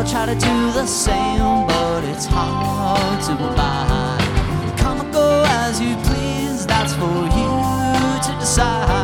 try to do the same, but it's hard to abide. Come and go as you please, that's for you to decide.